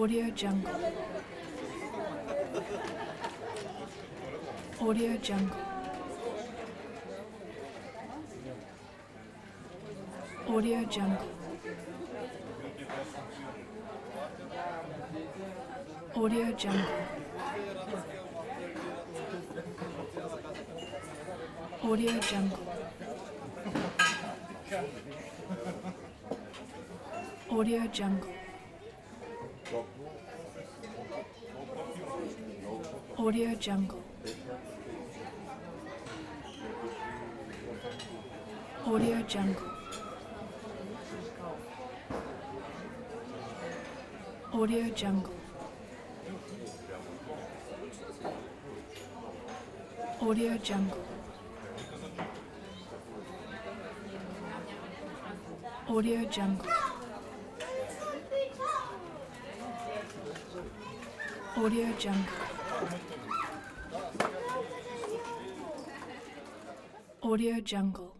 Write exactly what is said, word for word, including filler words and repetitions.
Audio Jungle. Audio Jungle. Audio Jungle. Audio Jungle. Audio Jungle. Audio Jungle. Audio Jungle. Audio Jungle. Audio Jungle. Audio Jungle. Audio Jungle. Audio Jungle. Audio Jungle.